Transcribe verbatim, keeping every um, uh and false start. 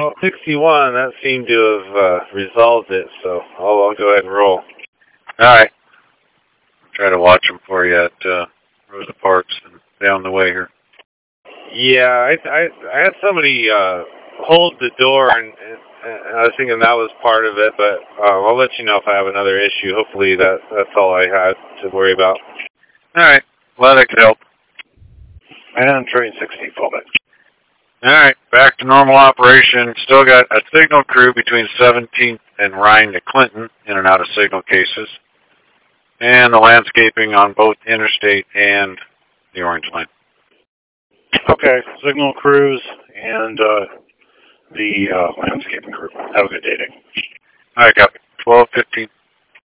Well, sixty-one, that seemed to have uh, resolved it, so I'll, I'll go ahead and roll. All right. Try to watch them for you at uh, Rosa Parks and down the way here. Yeah, I I, I had somebody uh, hold the door, and, and I was thinking that was part of it, but uh, I'll let you know if I have another issue. Hopefully that that's all I had to worry about. All right. Well, that could help. And train sixty, fallback. All right. Back to normal operation. Still got a signal crew between seventeenth and Rhine to Clinton, in and out of signal cases. And the landscaping on both Interstate and the Orange Line. Okay, signal crews and uh, the uh, landscaping crew. Have a good day, Dick. All right, copy. twelve fifteen.